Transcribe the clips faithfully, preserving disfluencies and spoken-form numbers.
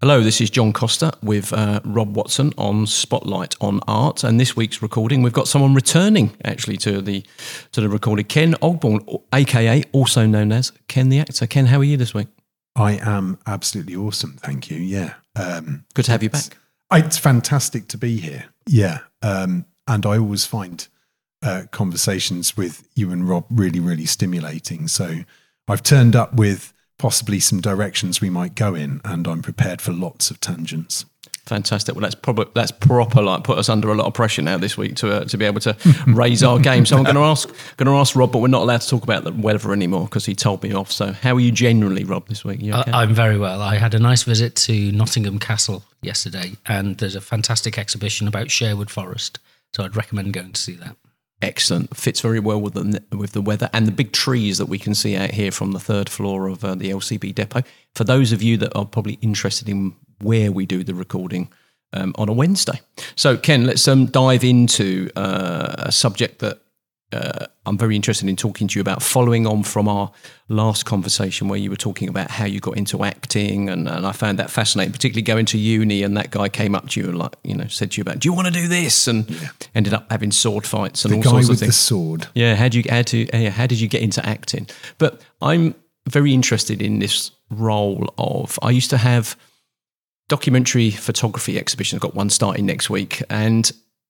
Hello, this is John Costa with uh, Rob Watson on Spotlight on Art, and this week's recording we've got someone returning actually to the to the recording. Ken Ogborn, aka also known as Ken the Actor. Ken, how are you this week? I am absolutely awesome, thank you. Yeah, um, good to have you back. It's fantastic to be here. Yeah, um, and I always find uh, conversations with you and Rob really, really stimulating. So I've turned up with possibly some directions we might go in, and I'm prepared for lots of tangents. Fantastic. Well, that's probably that's proper. Like, put us under a lot of pressure now this week to uh, to be able to raise our game. So I'm going to ask going to ask Rob, but we're not allowed to talk about the weather anymore because he told me off. So how are you generally, Rob, this week? You okay? uh, I'm very well. I had a nice visit to Nottingham Castle yesterday, and there's a fantastic exhibition about Sherwood Forest. So I'd recommend going to see that. Excellent. Fits very well with the with the weather and the big trees that we can see out here from the third floor of uh, the L C B depot. For those of you that are probably interested in where we do the recording um, on a Wednesday. So, Ken, let's um, dive into uh, a subject that uh, I'm very interested in talking to you about, following on from our last conversation where you were talking about how you got into acting, and, and I found that fascinating, particularly going to uni and that guy came up to you and, like, you know, said to you about, do you want to do this? And yeah. ended up having sword fights and the all guy sorts with of things. The sword. Yeah, how did you how, to, uh, how did you get into acting? But I'm very interested in this role of, I used to have documentary photography exhibition. I've got one starting next week, and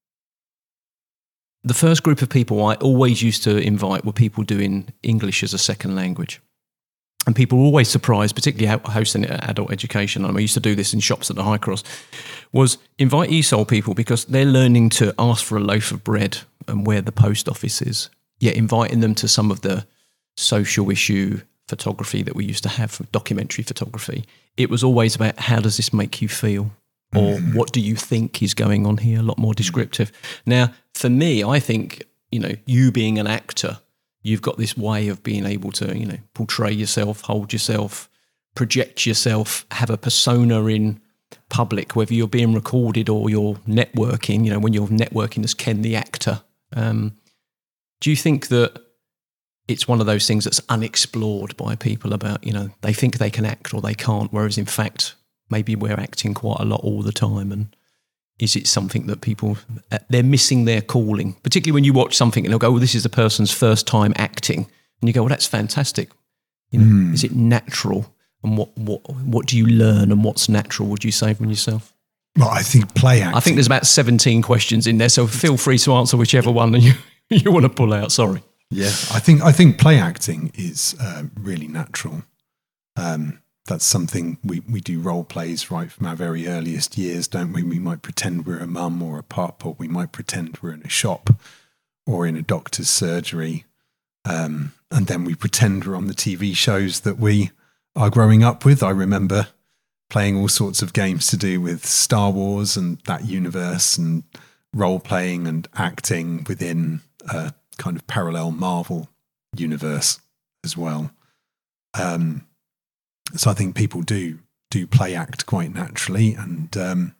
the first group of people I always used to invite were people doing English as a second language. And people were always surprised, particularly hosting adult education, and I used to do this in shops at the High Cross, was invite E S O L people because they're learning to ask for a loaf of bread and where the post office is, yet inviting them to some of the social issue photography that we used to have, from documentary photography. It was always about, how does this make you feel? Or mm. what do you think is going on here? A lot more descriptive. Now, for me, I think, you know, you being an actor, you've got this way of being able to, you know, portray yourself, hold yourself, project yourself, have a persona in public, whether you're being recorded or you're networking, you know, when you're networking as Ken the Actor. Um, do you think that it's one of those things that's unexplored by people about, you know, they think they can act or they can't, whereas in fact, maybe we're acting quite a lot all the time? And is it something that people, they're missing their calling, particularly when you watch something and they'll go, oh, this is the person's first time acting. And you go, well, that's fantastic. You know, mm. Is it natural? And what, what, what do you learn and what's natural, would you say, from yourself? Well, I think play acting. I think there's about seventeen questions in there, so feel free to answer whichever one you, you want to pull out. Sorry. Yeah, I think I think play acting is uh, really natural. Um, that's something we, we do role plays right from our very earliest years, don't we? We might pretend we're a mum or a pup, or we might pretend we're in a shop or in a doctor's surgery. Um, and then we pretend we're on the T V shows that we are growing up with. I remember playing all sorts of games to do with Star Wars and that universe, and role playing and acting within a kind of parallel Marvel universe as well. Um, so I think people do do play act quite naturally, and um,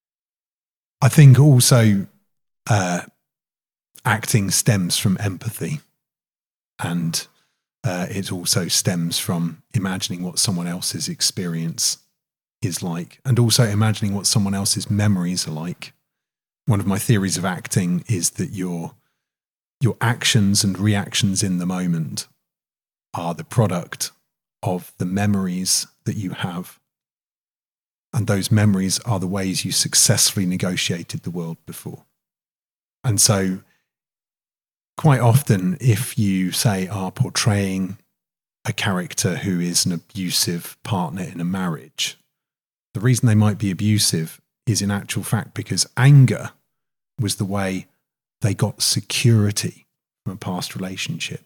I think also uh, acting stems from empathy, and uh, it also stems from imagining what someone else's experience is like, and also imagining what someone else's memories are like. One of my theories of acting is that your your actions and reactions in the moment are the product of the memories that you have. And those memories are the ways you successfully negotiated the world before. And so quite often, if you, say, are portraying a character who is an abusive partner in a marriage, the reason they might be abusive is in actual fact because anger was the way they got security from a past relationship.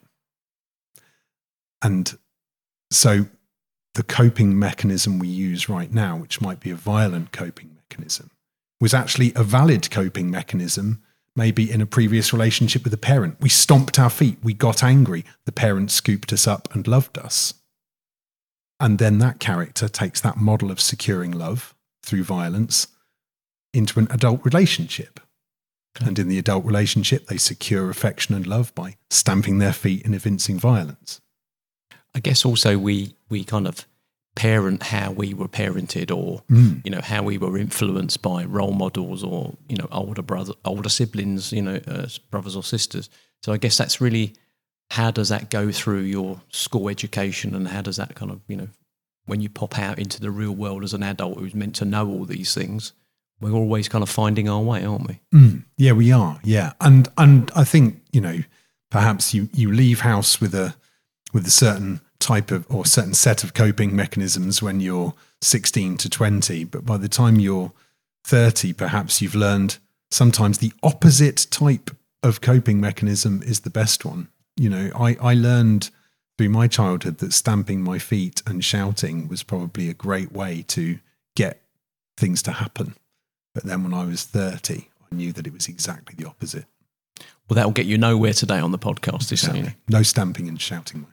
And so the coping mechanism we use right now, which might be a violent coping mechanism, was actually a valid coping mechanism maybe in a previous relationship with a parent. We stomped our feet, we got angry, the parent scooped us up and loved us. And then that character takes that model of securing love through violence into an adult relationship. Okay. And in the adult relationship, they secure affection and love by stamping their feet and evincing violence. I guess also we we kind of parent how we were parented, or Mm. you know, how we were influenced by role models, or you know, older brother, older siblings, you know, uh, brothers or sisters. So I guess that's really, how does that go through your school education, and how does that kind of, you know, when you pop out into the real world as an adult who's meant to know all these things, we're always kind of finding our way, aren't we? Mm. Yeah, we are. Yeah, and and I think, you know, perhaps you you leave house with a with a certain type of or certain set of coping mechanisms when you're sixteen to twenty, but by the time you're thirty, perhaps you've learned sometimes the opposite type of coping mechanism is the best one. You know, I, I learned through my childhood that stamping my feet and shouting was probably a great way to get things to happen. But then when I was thirty, I knew that it was exactly the opposite. Well, that'll get you nowhere today on the podcast, this Exactly. you know. No stamping and shouting.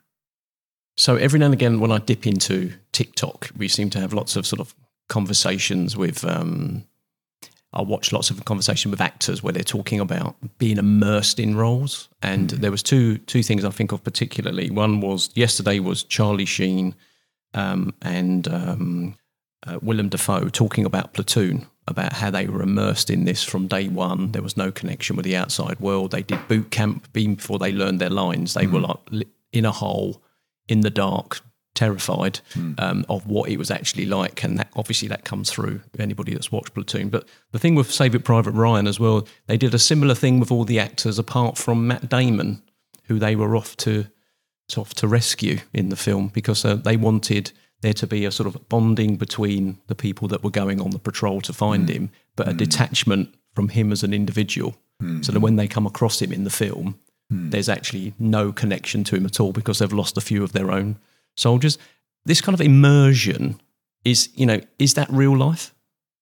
So every now and again, when I dip into TikTok, we seem to have lots of sort of conversations with, um, I watch lots of conversation with actors where they're talking about being immersed in roles. And mm. there was two two things I think of particularly. One was, yesterday was Charlie Sheen um, and um, uh, Willem Dafoe talking about Platoon, about how they were immersed in this from day one. There was no connection with the outside world. They did boot camp even before they learned their lines. They mm. were like in a hole, in the dark, terrified mm. um, of what it was actually like. And that obviously that comes through anybody that's watched Platoon. But the thing with Saving Private Ryan as well, they did a similar thing with all the actors apart from Matt Damon, who they were off to, to, off to rescue in the film, because uh, they wanted there to be a sort of bonding between the people that were going on the patrol to find mm. him, but a mm. detachment from him as an individual. Mm. So that when they come across him in the film, mm. there's actually no connection to him at all, because they've lost a few of their own soldiers. This kind of immersion is, you know, is that real life?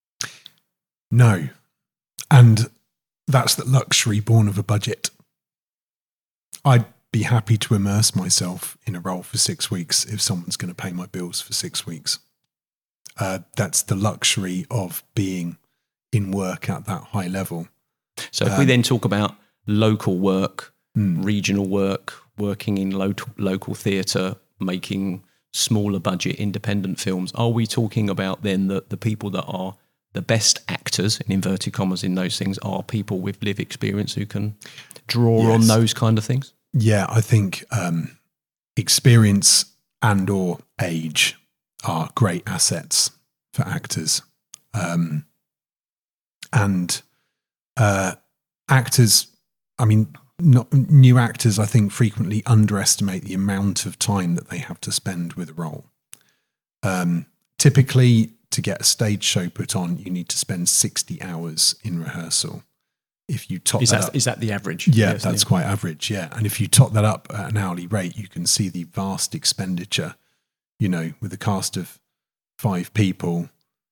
No. And that's the luxury born of a budget. I'd be happy to immerse myself in a role for six weeks if someone's going to pay my bills for six weeks. Uh, that's the luxury of being in work at that high level. So if um, we then talk about local work, mm. regional work, working in lo- local theatre, making smaller budget independent films, are we talking about then that the people that are the best actors, in inverted commas, in those things are people with live experience who can draw yes. on those kind of things? Yeah, I think um, experience and or age are great assets for actors. Um, and uh, actors, I mean, not, new actors, I think, frequently underestimate the amount of time that they have to spend with a role. Um, typically, to get a stage show put on, you need to spend sixty hours in rehearsal. If you top is that, that up, is that the average? Yeah, yes, that's yeah. quite average, yeah. And if you top that up at an hourly rate, you can see the vast expenditure, you know, with a cast of five people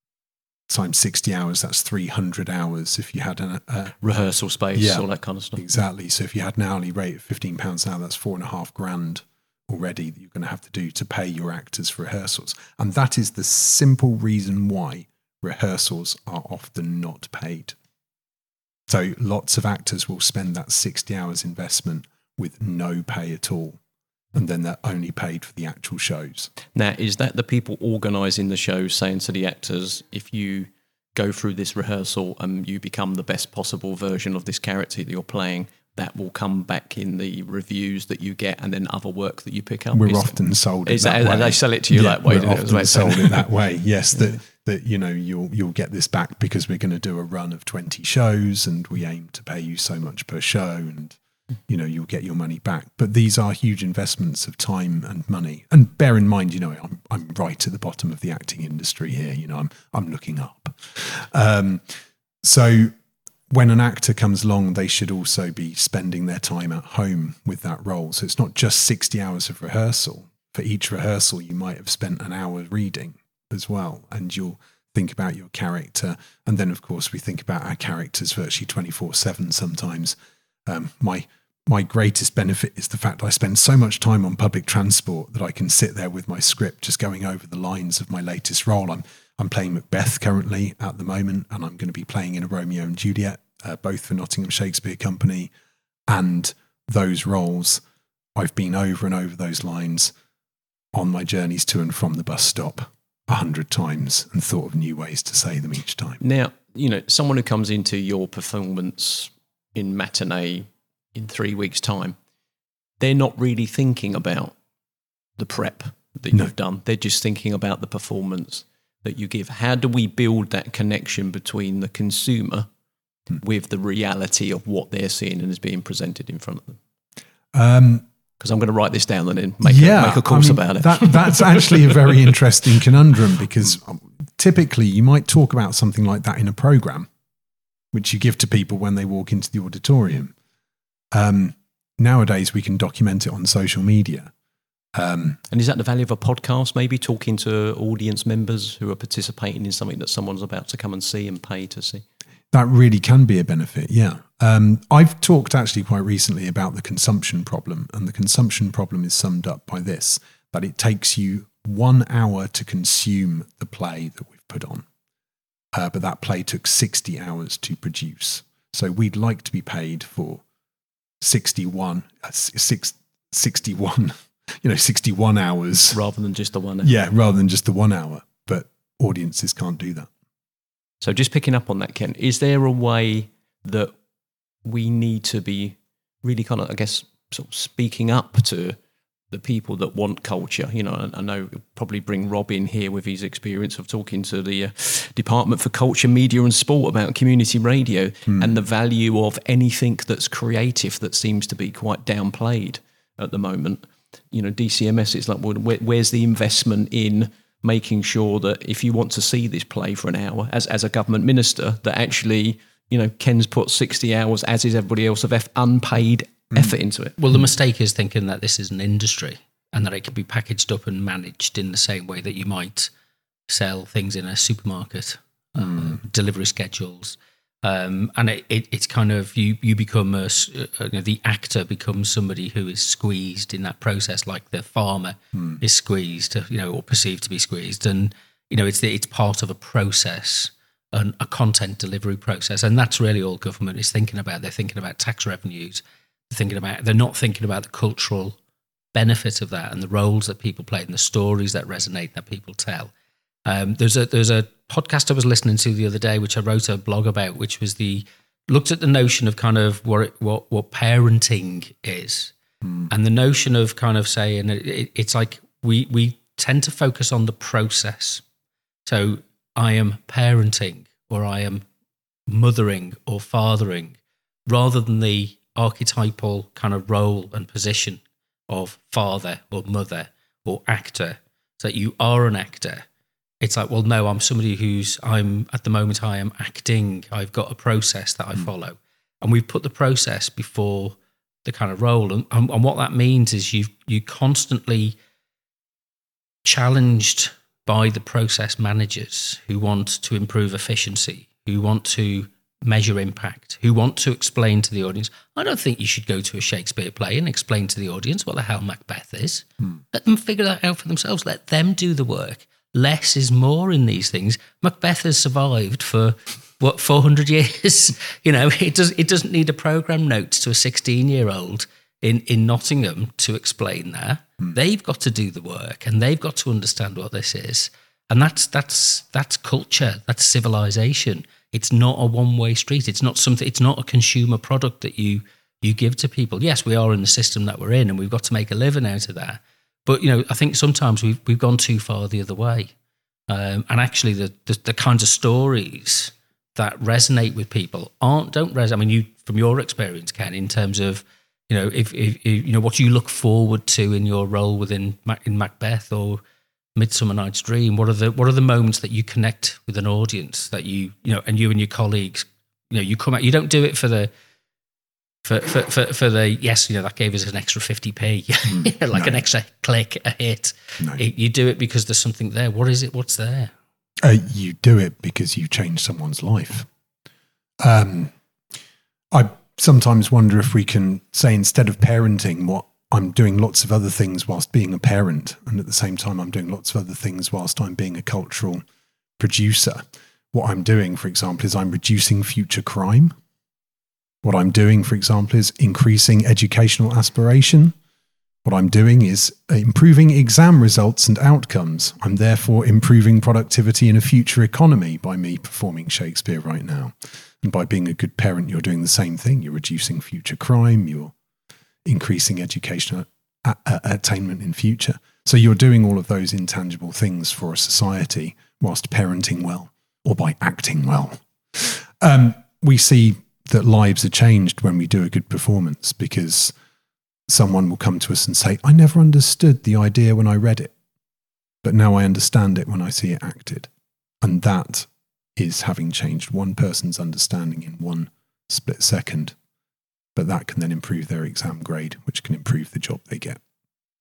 times sixty hours, that's three hundred hours. If you had a, a rehearsal space, yeah, all that kind of stuff. Exactly. So if you had an hourly rate of fifteen pounds an hour, that's four and a half grand already that you're going to have to do to pay your actors for rehearsals. And that is the simple reason why rehearsals are often not paid. So lots of actors will spend that sixty hours investment with no pay at all. And then they're only paid for the actual shows. Now, is that the people organising the shows saying to the actors, if you go through this rehearsal and you become the best possible version of this character that you're playing, that will come back in the reviews that you get and then other work that you pick up? We're is often sold is it that, that way. They sell it to you yeah, that way? We're often it sold it that way, yes. That, yeah. that, you know, you'll you'll get this back because we're going to do a run of twenty shows and we aim to pay you so much per show and, you know, you'll get your money back. But these are huge investments of time and money. And bear in mind, you know, I'm I'm right at the bottom of the acting industry here. You know, I'm I'm looking up. Um, so when an actor comes along, they should also be spending their time at home with that role. So it's not just sixty hours of rehearsal. For each rehearsal, you might have spent an hour reading as well. And you'll think about your character. And then, of course, we think about our characters virtually twenty-four seven sometimes. Um, my My greatest benefit is the fact I spend so much time on public transport that I can sit there with my script just going over the lines of my latest role. I'm I'm playing Macbeth currently at the moment, and I'm going to be playing in a Romeo and Juliet, uh, both for Nottingham Shakespeare Company. And those roles, I've been over and over those lines on my journeys to and from the bus stop. a hundred times and thought of new ways to say them each time. Now, you know, someone who comes into your performance in Matinee in three weeks' time, they're not really thinking about the prep that No. you've done. They're just thinking about the performance that you give. How do we build that connection between the consumer hmm. with the reality of what they're seeing and is being presented in front of them? Um, Because I'm going to write this down and then make, yeah, a, make a course I mean, about it. That, that's actually a very interesting conundrum, because typically you might talk about something like that in a program, which you give to people when they walk into the auditorium. Um, nowadays, we can document it on social media. Um, and is that the value of a podcast, maybe talking to audience members who are participating in something that someone's about to come and see and pay to see? That really can be a benefit, yeah. Um, I've talked actually quite recently about the consumption problem, and the consumption problem is summed up by this, that it takes you one hour to consume the play that we've put on, uh, but that play took sixty hours to produce. So we'd like to be paid for sixty-one, uh, six, sixty-one, you know, sixty-one hours. Rather than just the one hour. Yeah, rather than just the one hour, but audiences can't do that. So just picking up on that, Ken, is there a way that we need to be really kind of, I guess, sort of speaking up to the people that want culture? You know, I know we'll probably bring Rob in here with his experience of talking to the uh, Department for Culture, Media and Sport about community radio mm. and the value of anything that's creative that seems to be quite downplayed at the moment. You know, D C M S, it's like, well, where, where's the investment in making sure that if you want to see this play for an hour, as as a government minister, that actually, you know, Ken's put sixty hours, as is everybody else, of F- unpaid mm. effort into it. Well, the mistake is thinking that this is an industry and that it can be packaged up and managed in the same way that you might sell things in a supermarket, mm. um, delivery schedules. Um, and it, it, it's kind of, you you become, a, uh, you know, the actor becomes somebody who is squeezed in that process, like the farmer mm. is squeezed, you know, or perceived to be squeezed. And, you know, it's the, it's part of a process, an, a content delivery process. And that's really all government is thinking about. They're thinking about tax revenues. They're thinking about, they're not thinking about the cultural benefit of that and the roles that people play and the stories that resonate that people tell. Um, there's a there's a podcast I was listening to the other day, which I wrote a blog about, which was the looked at the notion of kind of what it, what what parenting is, mm. and the notion of kind of saying it, it's like we we tend to focus on the process. So I am parenting, or I am mothering or fathering, rather than the archetypal kind of role and position of father or mother or actor. So you are an actor. It's like, well, no, I'm somebody who's, I'm, at the moment I am acting. I've got a process that I mm. follow. And we've put the process before the kind of role. And, and, and what that means is you you constantly challenged by the process managers who want to improve efficiency, who want to measure impact, who want to explain to the audience. I don't think you should go to a Shakespeare play and explain to the audience what the hell Macbeth is. Mm. Let them figure that out for themselves. Let them do the work. Less is more in these things. Macbeth has survived for what four hundred years. You know, it does. It doesn't need a program note to a sixteen-year-old in in Nottingham to explain that. Mm. They've got to do the work, and they've got to understand what this is. And that's that's that's culture. That's civilization. It's not a one-way street. It's not something. It's not a consumer product that you you give to people. Yes, we are in the system that we're in, and we've got to make a living out of that. But, you know, I think sometimes we've, we've gone too far the other way. Um, and actually the, the the kinds of stories that resonate with people aren't, don't resonate. I mean, you, from your experience, Ken, in terms of, you know, if, if, if you know, what you look forward to in your role within in Macbeth or Midsummer Night's Dream, what are the, what are the moments that you connect with an audience that you, you know, and you and your colleagues, you know, you come out, you don't do it for the, For, for for for the yes, you know, that gave us an extra fifty p, mm, like no. an extra click, a hit. No. It, you do it because there's something there. What is it? What's there? Uh, you do it because you changed someone's life. Um, I sometimes wonder if we can say, instead of parenting, what I'm doing lots of other things whilst being a parent, and at the same time I'm doing lots of other things whilst I'm being a cultural producer. What I'm doing, for example, is I'm reducing future crime. What I'm doing, for example, is increasing educational aspiration. What I'm doing is improving exam results and outcomes. I'm therefore improving productivity in a future economy by me performing Shakespeare right now. And by being a good parent, you're doing the same thing. You're reducing future crime. You're increasing educational a- a- attainment in future. So you're doing all of those intangible things for a society whilst parenting well or by acting well. Um, we see that lives are changed when we do a good performance because someone will come to us and say, I never understood the idea when I read it, but now I understand it when I see it acted. And that is having changed one person's understanding in one split second. But that can then improve their exam grade, which can improve the job they get.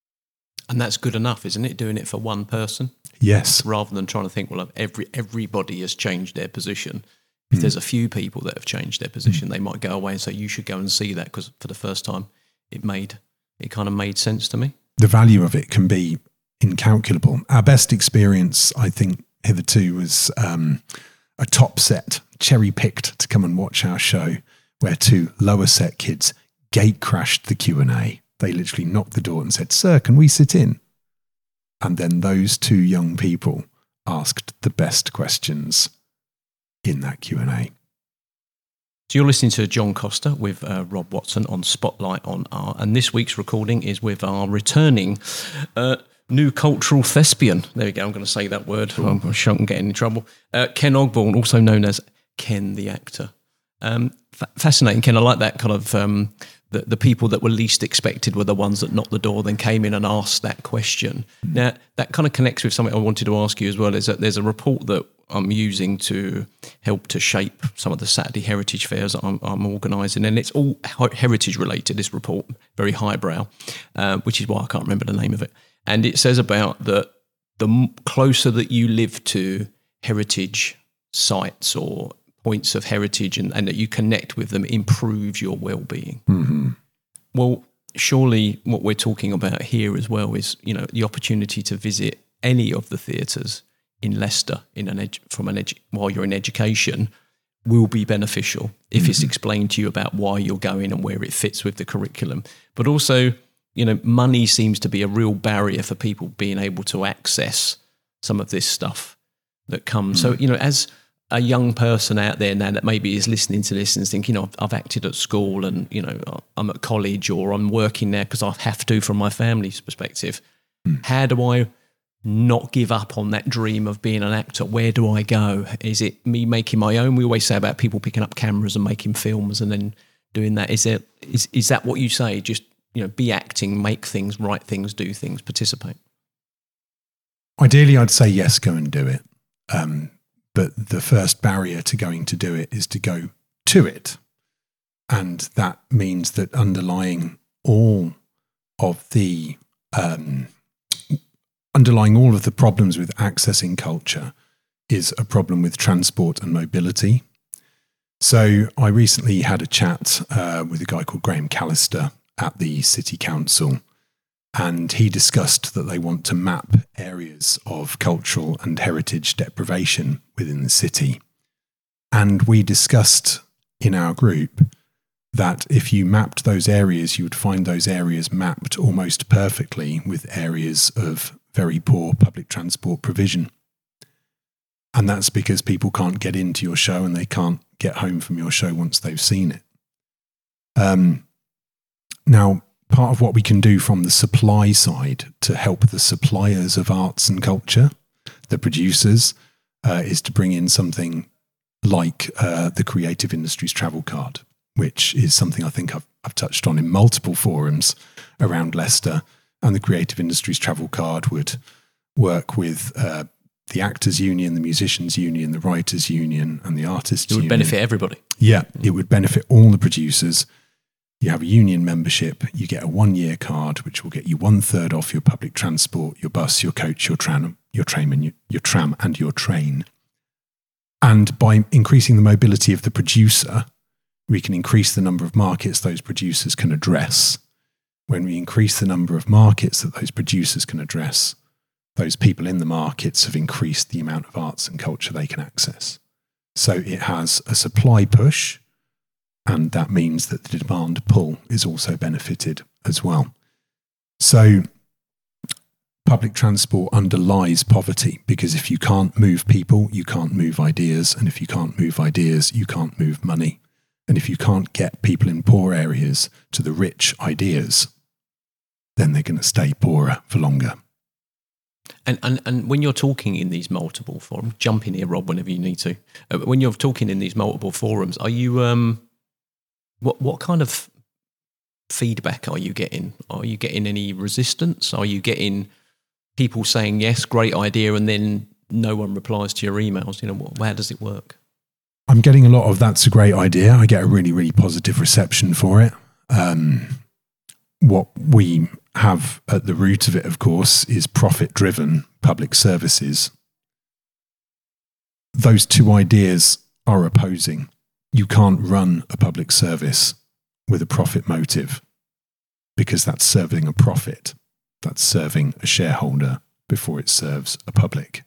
And that's good enough, isn't it? Doing it for one person? Yes. Rather than trying to think, well, every everybody has changed their position. If mm. there's a few people that have changed their position, mm. they might go away and say, you should go and see that because for the first time it made it kind of made sense to me. The value of it can be incalculable. Our best experience, I think, hitherto was um, a top set, cherry-picked to come and watch our show, where two lower set kids gate crashed the Q and A. They literally knocked the door and said, sir, can we sit in? And then those two young people asked the best questions in that Q and A. So you're listening to John Costa with uh, Rob Watson on Spotlight on Art, and this week's recording is with our returning uh, new cultural thespian. There we go, I'm going to say that word, I'm sure I'm getting in trouble. Uh, Ken Ogborn, also known as Ken the actor. Um, fa- fascinating, Ken. I like that kind of um, the, the people that were least expected were the ones that knocked the door, then came in and asked that question. Mm. Now, that kind of connects with something I wanted to ask you as well, is that there's a report that I'm using to help to shape some of the Saturday heritage fairs that I'm, I'm organising, and it's all heritage related, this report, very highbrow, uh, which is why I can't remember the name of it. And it says about that the closer that you live to heritage sites or points of heritage and, and that you connect with them improves your well-being. Mm-hmm. Well, surely what we're talking about here as well is, you know, the opportunity to visit any of the theatres in Leicester in an edu- from an edu- while you're in education will be beneficial if mm-hmm. it's explained to you about why you're going and where it fits with the curriculum. But also, you know, money seems to be a real barrier for people being able to access some of this stuff that comes. Mm-hmm. So, you know, as a young person out there now that maybe is listening to this and is thinking, you know, I've acted at school and, you know, I'm at college or I'm working there because I have to from my family's perspective. Mm. How do I not give up on that dream of being an actor? Where do I go? Is it me making my own? We always say about people picking up cameras and making films and then doing that. Is there, is, is that what you say? Just, you know, be acting, make things, write things, do things, participate? Ideally, I'd say yes, go and do it. Um, but the first barrier to going to do it is to go to it. And that means that underlying all of the um, underlying all of the problems with accessing culture is a problem with transport and mobility. So I recently had a chat uh, with a guy called Graham Callister at the City Council, and he discussed that they want to map areas of cultural and heritage deprivation within the city. And we discussed in our group that if you mapped those areas, you would find those areas mapped almost perfectly with areas of very poor public transport provision. And that's because people can't get into your show and they can't get home from your show once they've seen it. Um, now, part of what we can do from the supply side to help the suppliers of arts and culture, the producers, uh, is to bring in something like uh, the Creative Industries Travel Card, which is something I think I've, I've touched on in multiple forums around Leicester. And the Creative Industries Travel Card would work with uh, the Actors Union, the Musicians Union, the Writers Union, and the Artists Union. It would benefit everybody. Yeah, it would benefit all the producers. You have a union membership, you get a one-year card, which will get you one-third off your public transport, your bus, your coach, your tram, your tram, and your, your tram and your train. And by increasing the mobility of the producer, we can increase the number of markets those producers can address. When we increase the number of markets that those producers can address, those people in the markets have increased the amount of arts and culture they can access. So it has a supply push, and that means that the demand pull is also benefited as well. So public transport underlies poverty, because if you can't move people, you can't move ideas. And if you can't move ideas, you can't move money. And if you can't get people in poor areas to the rich ideas, then they're going to stay poorer for longer. And, and and when you're talking in these multiple forums, jump in here, Rob, whenever you need to. Uh, when you're talking in these multiple forums, are you um, what what kind of feedback are you getting? Are you getting any resistance? Are you getting people saying yes, great idea, and then no one replies to your emails? You know, what, how does it work? I'm getting a lot of that's a great idea. I get a really really positive reception for it. Um, what we have at the root of it, of course, is profit-driven public services. Those two ideas are opposing. You can't run a public service with a profit motive, because that's serving a profit. That's serving a shareholder before it serves a public.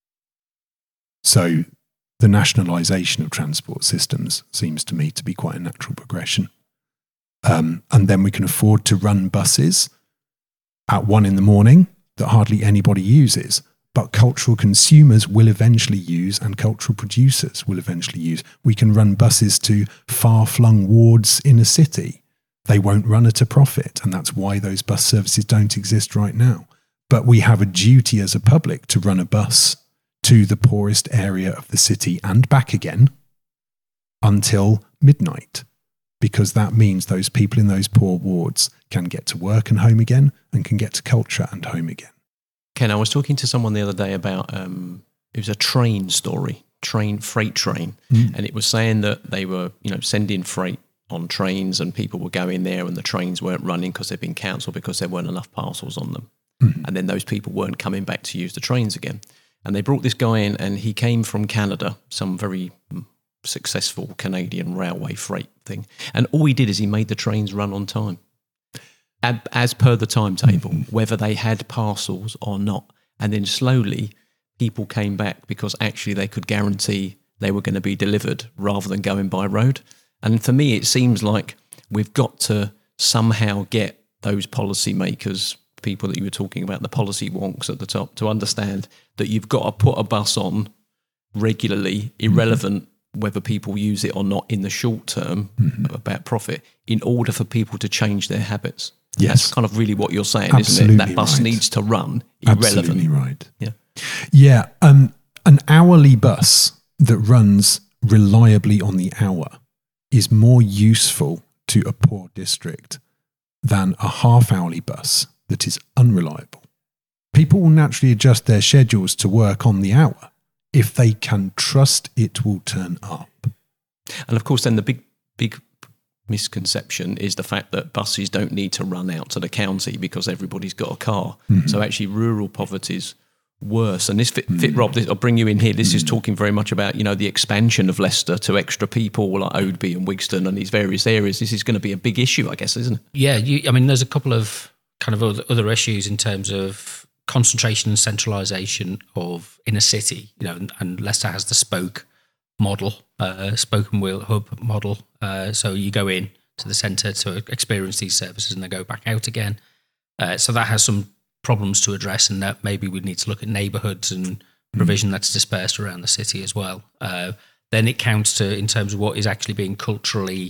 So the nationalisation of transport systems seems to me to be quite a natural progression. Um, and then we can afford to run buses at one in the morning that hardly anybody uses, but cultural consumers will eventually use, and cultural producers will eventually use. We can run buses to far-flung wards in a city. They won't run at a profit, and that's why those bus services don't exist right now. But we have a duty as a public to run a bus to the poorest area of the city and back again until midnight, because that means those people in those poor wards can get to work and home again, and can get to culture and home again. Ken, I was talking to someone the other day about, um, it was a train story, train, freight train, mm. and it was saying that they were, you know, sending freight on trains, and people were going there and the trains weren't running because they'd been cancelled because there weren't enough parcels on them. Mm-hmm. And then those people weren't coming back to use the trains again. And they brought this guy in, and he came from Canada, some very successful Canadian railway freight thing. And all he did is he made the trains run on time, as per the timetable, mm-hmm. whether they had parcels or not. And then slowly people came back because actually they could guarantee they were going to be delivered rather than going by road. And for me, it seems like we've got to somehow get those policymakers, people that you were talking about, the policy wonks at the top, to understand that you've got to put a bus on regularly, irrelevant mm-hmm. whether people use it or not in the short term, mm-hmm. about profit, in order for people to change their habits. Yes. That's kind of really what you're saying, Absolutely isn't it? That bus right. needs to run irrelevant. Absolutely right. Yeah. Yeah. Um, an hourly bus that runs reliably on the hour is more useful to a poor district than a half-hourly bus that is unreliable. People will naturally adjust their schedules to work on the hour if they can trust it will turn up. And of course, then the big, big misconception is the fact that buses don't need to run out to the county because everybody's got a car. Mm-hmm. So actually, rural poverty's worse. And this fit, fit Rob, this, I'll bring you in here. This mm. is talking very much about, you know, the expansion of Leicester to extra people like Oadby and Wigston and these various areas. This is going to be a big issue, I guess, isn't it? Yeah, you, I mean, there's a couple of kind of other, other issues in terms of concentration and centralisation of inner city, you know, and, and Leicester has the spoke model, uh, spoke and wheel hub model. Uh, so you go in to the centre to experience these services and then go back out again. Uh, so that has some problems to address, and that maybe we need to look at neighbourhoods and provision that's dispersed around the city as well. Uh, then it counts to in terms of what is actually being culturally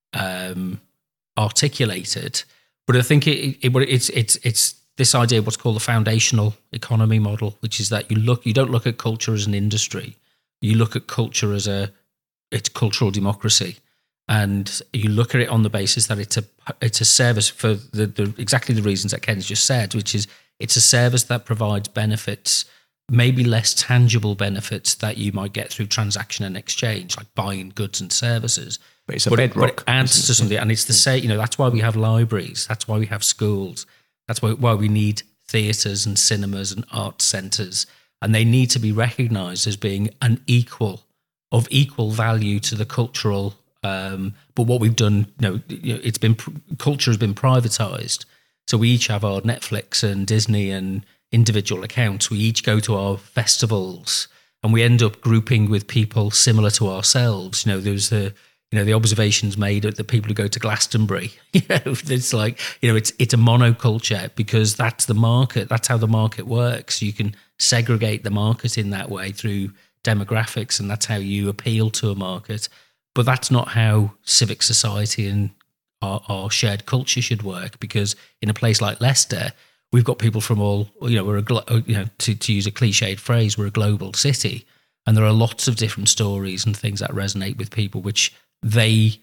um, articulated. But I think it, it, it's it's it's this idea of what's called the foundational economy model, which is that you look you don't look at culture as an industry, you look at culture as a it's cultural democracy. And you look at it on the basis that it's a it's a service for the, the exactly the reasons that Ken's just said, which is it's a service that provides benefits, maybe less tangible benefits that you might get through transaction and exchange, like buying goods and services. But it's a but bedrock. It, but it adds to something, and it's the same. You know, that's why we have libraries. That's why we have schools. That's why why we need theatres and cinemas and art centres, and they need to be recognised as being an equal of equal value to the cultural. Um, but what we've done, you know, you know, it's been culture has been privatized. So we each have our Netflix and Disney and individual accounts. We each go to our festivals, and we end up grouping with people similar to ourselves. You know, there's the you know, the observations made of the people who go to Glastonbury. You know, it's like, you know, it's it's a monoculture because that's the market. That's how the market works. You can segregate the market in that way through demographics, and that's how you appeal to a market. But that's not how civic society and our, our shared culture should work, because in a place like Leicester, we've got people from all, you know, we're a, glo- you know, to, to use a cliched phrase, we're a global city. And there are lots of different stories and things that resonate with people, which they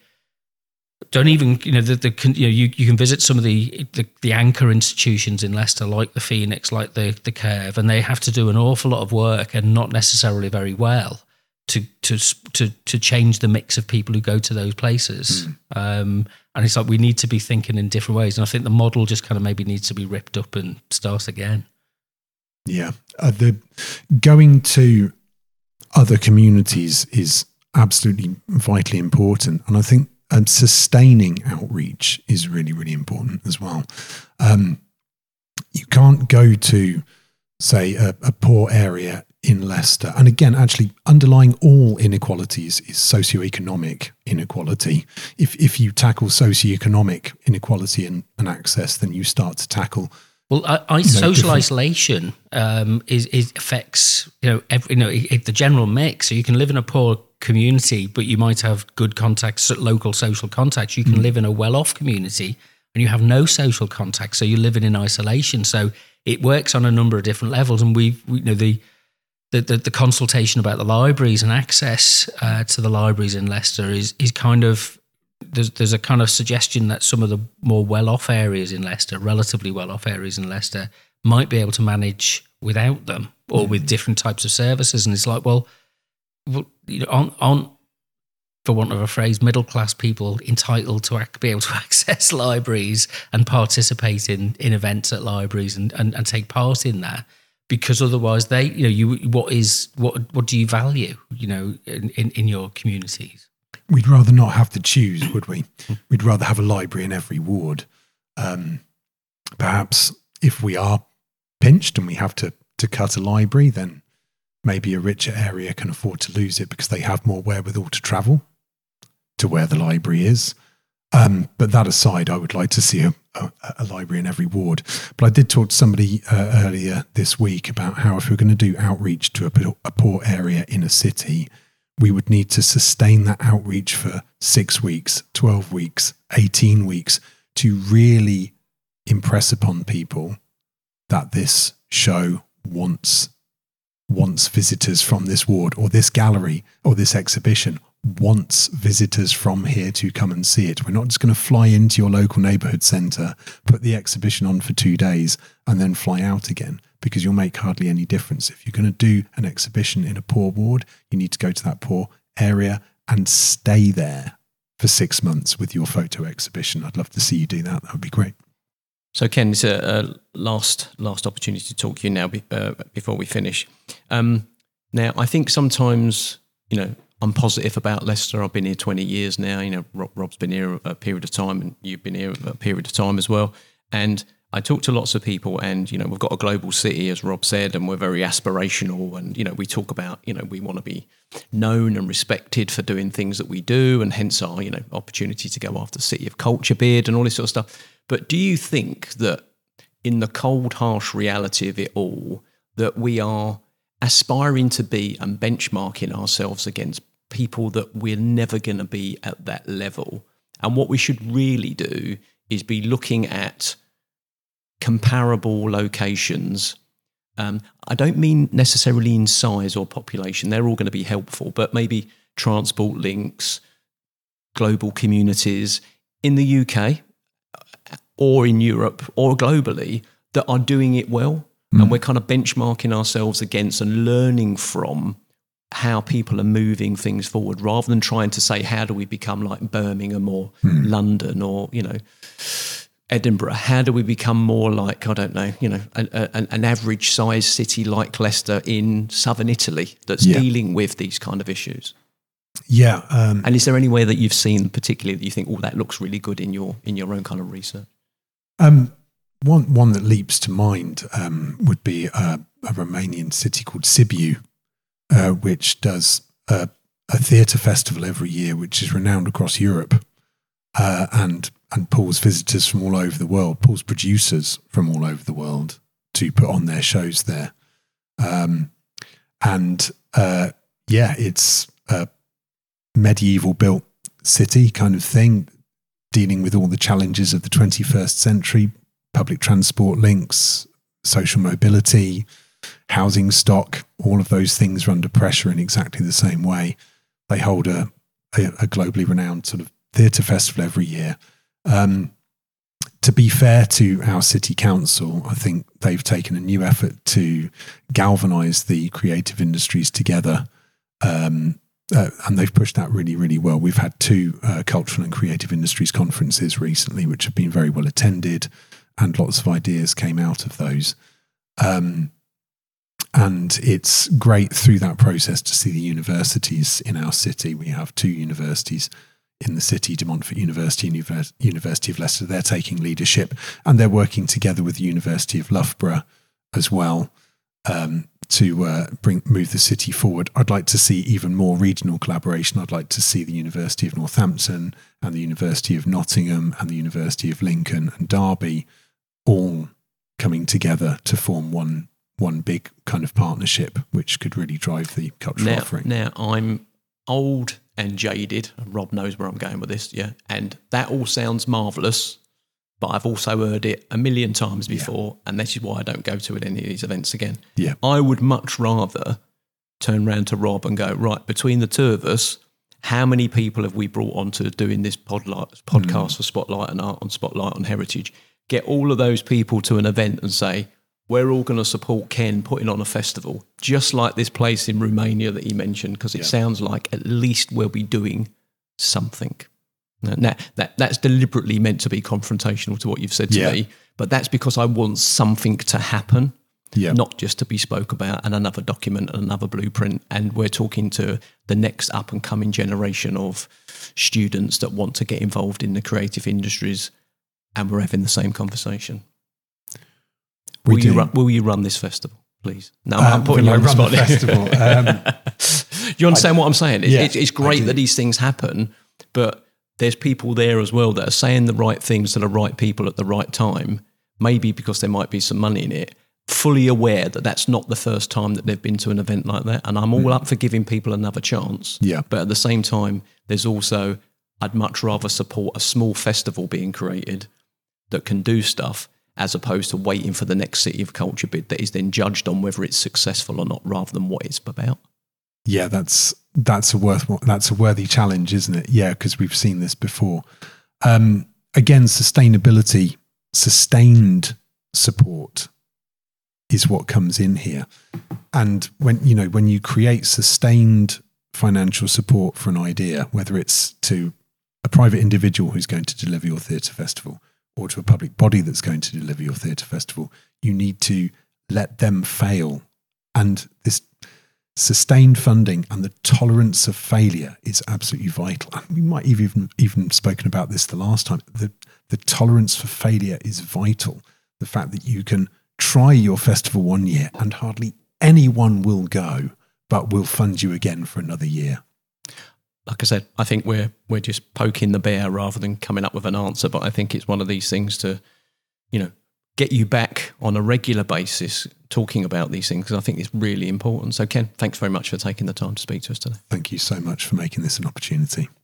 don't even, you know, the, the you know, you, you can visit some of the, the the anchor institutions in Leicester, like the Phoenix, like the the Curve, and they have to do an awful lot of work, and not necessarily very well, to to to to change the mix of people who go to those places. Mm. Um, and it's like we need to be thinking in different ways, and I think the model just kind of maybe needs to be ripped up and start again. Yeah, uh, the going to other communities is absolutely vitally important, and I think um, sustaining outreach is really, really important as well. Um, you can't go to, say, a, a poor area in Leicester, and again, actually, underlying all inequalities is socioeconomic inequality. If if you tackle socioeconomic inequality and, and access, then you start to tackle. Well, I, I, you know, social isolation um, is, is affects you know every, you know it, it, the general mix. So you can live in a poor community, but you might have good contacts, local social contacts. You can mm. live in a well-off community and you have no social contacts, so you're living in isolation. So it works on a number of different levels, and we, we you know the, the the the consultation about the libraries and access uh, to the libraries in Leicester is is kind of. There's there's a kind of suggestion that some of the more well-off areas in Leicester, relatively well-off areas in Leicester, might be able to manage without them or with different types of services. And it's like, well, well you know, aren't, aren't, for want of a phrase, middle-class people entitled to ac- be able to access libraries and participate in, in events at libraries and, and, and take part in that? Because otherwise, they, you know, you what is what what do you value, you know, in, in, in your communities? We'd rather not have to choose, would we? We'd rather have a library in every ward. Um, perhaps if we are pinched and we have to, to cut a library, then maybe a richer area can afford to lose it because they have more wherewithal to travel to where the library is. Um, but that aside, I would like to see a, a, a library in every ward. But I did talk to somebody uh, earlier this week about how if we're going to do outreach to a, a poor area in a city, we would need to sustain that outreach for six weeks, twelve weeks, eighteen weeks to really impress upon people that this show wants, wants visitors from this ward, or this gallery or this exhibition wants visitors from here to come and see it. We're not just going to fly into your local neighbourhood centre, put the exhibition on for two days and then fly out again, because you'll make hardly any difference. If you're going to do an exhibition in a poor ward, you need to go to that poor area and stay there for six months with your photo exhibition. I'd love to see you do that. That would be great. So, Ken, it's a, a last last opportunity to talk to you now be, uh, before we finish. Um, now, I think sometimes, you know, I'm positive about Leicester. I've been here twenty years now. You know, Rob, Rob's been here a period of time, and you've been here a period of time as well. And I talk to lots of people, and, you know, we've got a global city, as Rob said, and we're very aspirational. And, you know, we talk about, you know, we want to be known and respected for doing things that we do, and hence our, you know, opportunity to go after City of Culture bid and all this sort of stuff. But do you think that in the cold, harsh reality of it all, that we are aspiring to be and benchmarking ourselves against people that we're never going to be at that level? And what we should really do is be looking at comparable locations. Um, I don't mean necessarily in size or population. They're all going to be helpful, but maybe transport links, global communities in the U K or in Europe or globally that are doing it well. Mm. And we're kind of benchmarking ourselves against and learning from how people are moving things forward, rather than trying to say, how do we become like Birmingham or mm. London or, you know, Edinburgh? How do we become more like, I don't know, you know, a, a, an average size city like Leicester in southern Italy that's yeah. dealing with these kind of issues? Yeah. Um, and is there any way that you've seen particularly that you think, oh, that looks really good in your in your own kind of research? Um, one one that leaps to mind um, would be a, a Romanian city called Sibiu, uh, which does a, a theatre festival every year, which is renowned across Europe, uh, and and pulls visitors from all over the world, pulls producers from all over the world to put on their shows there. Um, and uh, yeah, it's a medieval built city kind of thing, dealing with all the challenges of the twenty-first century, public transport links, social mobility, housing stock, all of those things are under pressure in exactly the same way. They hold a, a, a globally renowned sort of theatre festival every year. Um, to be fair to our city council, I think they've taken a new effort to galvanise the creative industries together, um, uh, and they've pushed that really, really well. We've had two uh, cultural and creative industries conferences recently, which have been very well attended, and lots of ideas came out of those. Um, and it's great through that process to see the universities in our city. We have two universities in the city, De Montfort University and Univers- University of Leicester. They're taking leadership, and they're working together with the University of Loughborough as well um, to uh, bring move the city forward. I'd like to see even more regional collaboration. I'd like to see the University of Northampton and the University of Nottingham and the University of Lincoln and Derby all coming together to form one one big kind of partnership, which could really drive the cultural now, offering. Now, I'm old and jaded, and Rob knows where I'm going with this, yeah, and that all sounds marvellous, but I've also heard it a million times before, yeah. and this is why I don't go to any of these events again. Yeah, I would much rather turn round to Rob and go, right, between the two of us, how many people have we brought on to doing this podlight, podcast mm. for Spotlight and Art on Spotlight on Heritage? Get all of those people to an event and say, we're all going to support Ken putting on a festival, just like this place in Romania that he mentioned, because it yeah. sounds like at least we'll be doing something. Now, that, that's deliberately meant to be confrontational to what you've said to yeah. me, but that's because I want something to happen, yeah. not just to be spoke about and another document and another blueprint. And we're talking to the next up and coming generation of students that want to get involved in the creative industries, and we're having the same conversation. We will do. you run, will you run this festival, please? No, um, I'm putting you on the spot. The festival. Um, you understand I, what I'm saying? It's, yeah, it's, it's great that these things happen, but there's people there as well that are saying the right things to the right people at the right time, maybe because there might be some money in it, fully aware that that's not the first time that they've been to an event like that. And I'm all mm. up for giving people another chance. Yeah. But at the same time, there's also, I'd much rather support a small festival being created that can do stuff, as opposed to waiting for the next City of Culture bid that is then judged on whether it's successful or not, rather than what it's about. Yeah, that's that's a worth that's a worthy challenge, isn't it? Yeah, because we've seen this before. Um, again, sustainability, sustained support is what comes in here. And when you know when you create sustained financial support for an idea, whether it's to a private individual who's going to deliver your theatre festival, or to a public body that's going to deliver your theatre festival, you need to let them fail. And this sustained funding and the tolerance of failure is absolutely vital. And we might have even, even spoken about this the last time. The, the tolerance for failure is vital. The fact that you can try your festival one year and hardly anyone will go, but will fund you again for another year. Like I said, I think we're we're just poking the bear rather than coming up with an answer. But I think it's one of these things to, you know, get you back on a regular basis talking about these things, because I think it's really important. So, Ken, thanks very much for taking the time to speak to us today. Thank you so much for making this an opportunity.